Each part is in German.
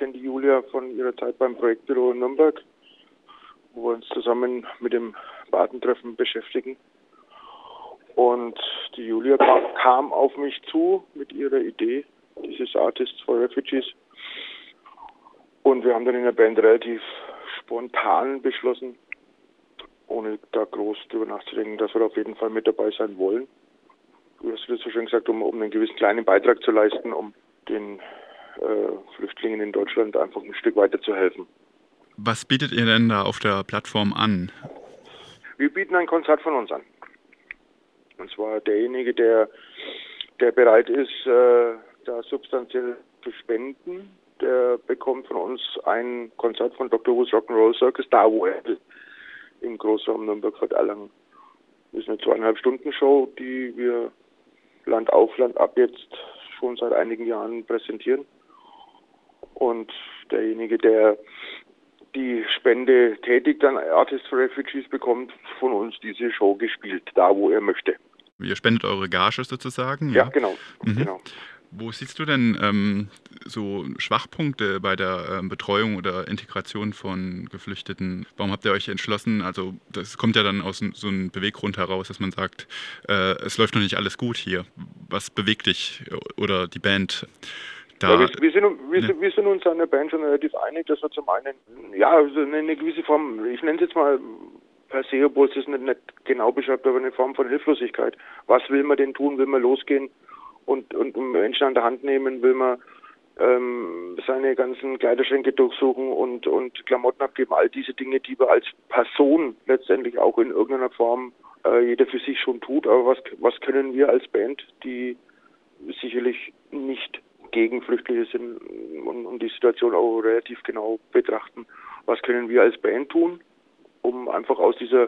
kenne die Julia von ihrer Zeit beim Projektbüro in Nürnberg, wo wir uns zusammen mit dem Badentreffen beschäftigen. Und die Julia kam auf mich zu mit ihrer Idee, dieses Artists for Refugees. Und wir haben dann in der Band relativ spontan beschlossen, ohne da groß drüber nachzudenken, dass wir auf jeden Fall mit dabei sein wollen. Du hast das so schön gesagt, um einen gewissen kleinen Beitrag zu leisten, um den Flüchtlingen in Deutschland einfach ein Stück weiter zu helfen. Was bietet ihr denn da auf der Plattform an? Wir bieten ein Konzert von uns an. Und zwar derjenige, der bereit ist, da substanziell zu spenden, der bekommt von uns ein Konzert von Dr. Who's Rock'n'Roll Circus, da wo er will, im Großraum Nürnberg-Bad Erlangen. Das ist eine 2,5-Stunden-Show, die wir Land auf, Land ab jetzt schon seit einigen Jahren präsentieren. Und derjenige, der die Spende tätigt, dann Artists for Refugees, bekommt von uns diese Show gespielt, da wo er möchte. Ihr spendet eure Gage sozusagen? Ja, genau. Genau. Wo siehst du denn so Schwachpunkte bei der Betreuung oder Integration von Geflüchteten? Warum habt ihr euch entschlossen? Also das kommt ja dann aus so einem Beweggrund heraus, dass man sagt, es läuft noch nicht alles gut hier. Was bewegt dich oder die Band? Ja, wir sind uns an der Band schon relativ einig, dass wir zum einen, also eine gewisse Form, ich nenne es jetzt mal per se, obwohl es das nicht genau beschreibt, aber eine Form von Hilflosigkeit. Was will man denn tun? Will man losgehen und Menschen an der Hand nehmen? Will man seine ganzen Kleiderschränke durchsuchen und Klamotten abgeben? All diese Dinge, die wir als Person letztendlich auch in irgendeiner Form jeder für sich schon tut. Aber was können wir als Band, die sicherlich nicht gegen Flüchtlinge sind und die Situation auch relativ genau betrachten, was können wir als Band tun, um einfach aus dieser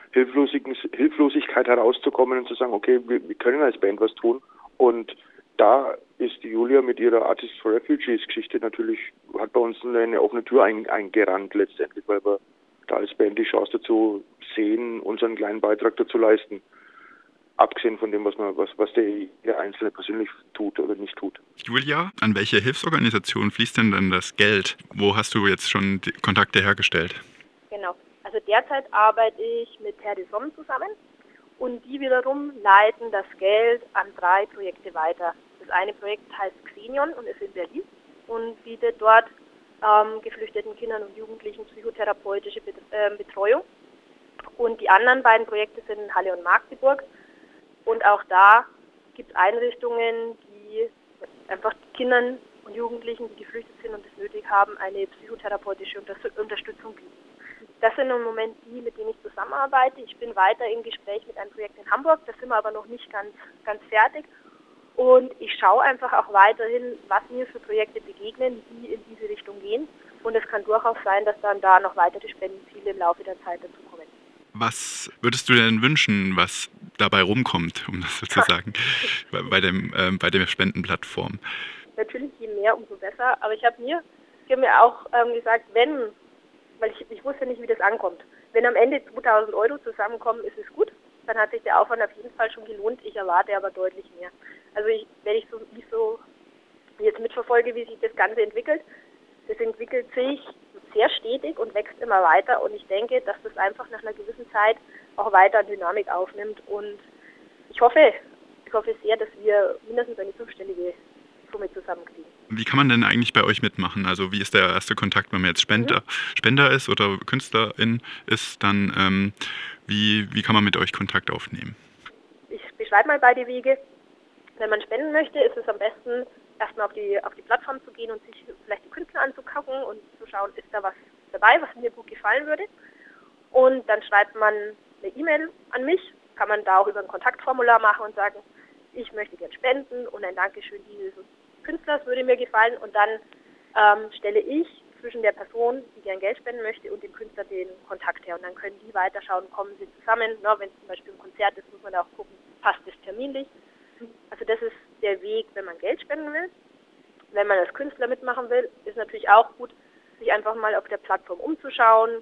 Hilflosigkeit herauszukommen und zu sagen, okay, wir können als Band was tun. Und da ist die Julia mit ihrer Artists for Refugees Geschichte natürlich, hat bei uns eine offene Tür eingerannt letztendlich, weil wir da als Band die Chance dazu sehen, unseren kleinen Beitrag dazu leisten. Abgesehen von dem, was der Einzelne persönlich tut oder nicht tut. Julia, an welche Hilfsorganisation fließt denn dann das Geld? Wo hast du jetzt schon die Kontakte hergestellt? Genau, also derzeit arbeite ich mit Terre de Somme zusammen und die wiederum leiten das Geld an 3 Projekte weiter. Das eine Projekt heißt Xenion und ist in Berlin und bietet dort geflüchteten Kindern und Jugendlichen psychotherapeutische Betreuung. Und die anderen beiden Projekte sind in Halle und Magdeburg. Und auch da gibt es Einrichtungen, die einfach Kindern und Jugendlichen, die geflüchtet sind und es nötig haben, eine psychotherapeutische Unterstützung bieten. Das sind im Moment die, mit denen ich zusammenarbeite. Ich bin weiter im Gespräch mit einem Projekt in Hamburg, da sind wir aber noch nicht ganz fertig. Und ich schaue einfach auch weiterhin, was mir für Projekte begegnen, die in diese Richtung gehen. Und es kann durchaus sein, dass dann da noch weitere Spendenziele im Laufe der Zeit dazu kommen. Was würdest du denn wünschen, was dabei rumkommt, um das so zu sagen, bei der Spendenplattform? Natürlich, je mehr, umso besser. Aber ich habe mir auch gesagt, weil ich wusste nicht, wie das ankommt. Wenn am Ende 2.000 € zusammenkommen, ist es gut. Dann hat sich der Aufwand auf jeden Fall schon gelohnt. Ich erwarte aber deutlich mehr. Also wenn ich so jetzt mitverfolge, wie sich das Ganze entwickelt, das entwickelt sich sehr stetig und wächst immer weiter und ich denke, dass das einfach nach einer gewissen Zeit auch weiter an Dynamik aufnimmt und ich hoffe sehr, dass wir mindestens eine 5-stellige Summe zusammenkriegen. Wie kann man denn eigentlich bei euch mitmachen? Also wie ist der erste Kontakt, wenn man jetzt Spender ist oder Künstlerin ist, dann wie kann man mit euch Kontakt aufnehmen? Ich beschreibe mal beide Wege. Wenn man spenden möchte, ist es am besten, erstmal auf die Plattform zu gehen und sich vielleicht die Künstler anzugucken und zu schauen, ist da was dabei, was mir gut gefallen würde. Und dann schreibt man eine E-Mail an mich, kann man da auch über ein Kontaktformular machen und sagen, ich möchte gern spenden und ein Dankeschön dieses Künstlers würde mir gefallen. Und dann stelle ich zwischen der Person, die gern Geld spenden möchte, und dem Künstler den Kontakt her. Und dann können die weiterschauen, kommen sie zusammen. Wenn es zum Beispiel ein Konzert ist, muss man auch gucken, passt es terminlich. Also das ist der Weg, wenn man Geld spenden will. Wenn man als Künstler mitmachen will, ist natürlich auch gut, sich einfach mal auf der Plattform umzuschauen,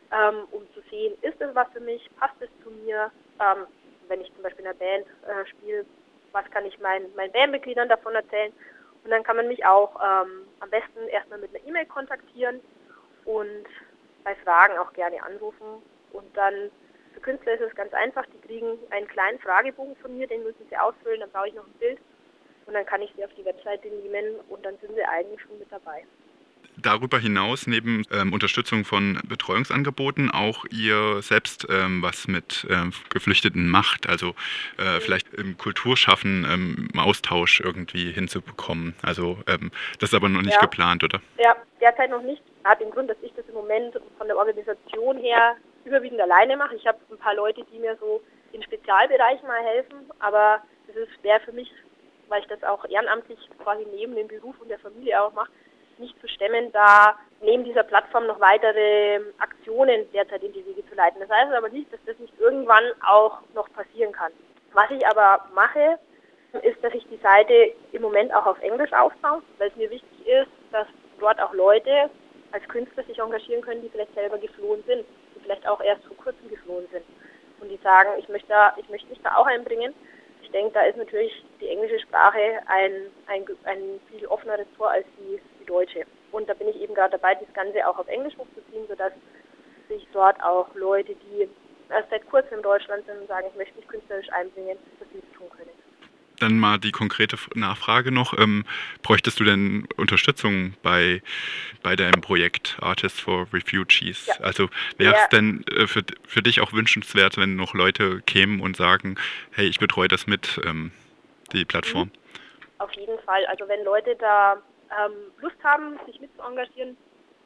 um zu sehen, ist das was für mich, passt es zu mir, wenn ich zum Beispiel in einer Band spiele, was kann ich meinen Bandmitgliedern davon erzählen Und dann kann man mich auch am besten erstmal mit einer E-Mail kontaktieren und bei Fragen auch gerne anrufen. Und dann für Künstler ist es ganz einfach, die kriegen einen kleinen Fragebogen von mir, den müssen sie ausfüllen, dann brauche ich noch ein Bild und dann kann ich sie auf die Webseite nehmen und dann sind sie eigentlich schon mit dabei. Darüber hinaus, neben Unterstützung von Betreuungsangeboten, auch ihr selbst was mit Geflüchteten macht, also vielleicht im Kulturschaffen im Austausch irgendwie hinzubekommen. Also das ist aber noch nicht geplant, oder? Ja, derzeit noch nicht. Hat den Grund, dass ich das im Moment von der Organisation her überwiegend alleine mache. Ich habe ein paar Leute, die mir so in Spezialbereichen mal helfen, aber das ist schwer für mich, weil ich das auch ehrenamtlich quasi neben dem Beruf und der Familie auch mache, nicht zu stemmen, da neben dieser Plattform noch weitere Aktionen derzeit in die Wege zu leiten. Das heißt aber nicht, dass das nicht irgendwann auch noch passieren kann. Was ich aber mache, ist, dass ich die Seite im Moment auch auf Englisch aufbaue, weil es mir wichtig ist, dass dort auch Leute als Künstler sich engagieren können, die vielleicht selber geflohen sind, die vielleicht auch erst vor kurzem geflohen sind und die sagen, ich möchte mich da auch einbringen. Ich denke, da ist natürlich die englische Sprache ein viel offeneres Tor als die deutsche. Und da bin ich eben gerade dabei, das Ganze auch auf Englisch hochzuziehen, sodass sich dort auch Leute, die erst seit kurzem in Deutschland sind und sagen, ich möchte mich künstlerisch einbringen, das nicht tun können. Dann mal die konkrete Nachfrage noch. Bräuchtest du denn Unterstützung bei deinem Projekt Artists for Refugees? Ja. Also wäre es denn für dich auch wünschenswert, wenn noch Leute kämen und sagen, hey, ich betreue das mit, die Plattform? Auf jeden Fall. Also wenn Leute da Lust haben, sich mit zu engagieren,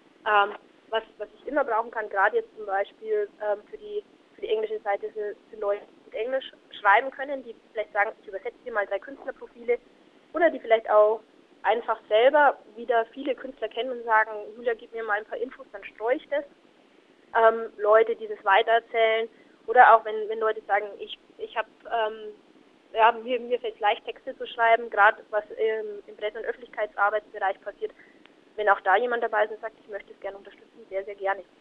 was ich immer brauchen kann, gerade jetzt zum Beispiel für die englische Seite sind Leute, die mit Englisch schreiben können, die vielleicht sagen, ich übersetze hier mal 3 Künstlerprofile oder die vielleicht auch einfach selber wieder viele Künstler kennen und sagen, Julia, gib mir mal ein paar Infos, dann streue ich das. Leute, die das weitererzählen oder auch wenn Leute sagen, ich habe mir fällt es leicht, Texte zu schreiben, gerade was im Presse- und Öffentlichkeitsarbeitsbereich passiert. Wenn auch da jemand dabei ist und sagt, ich möchte es gerne unterstützen, sehr, sehr gerne.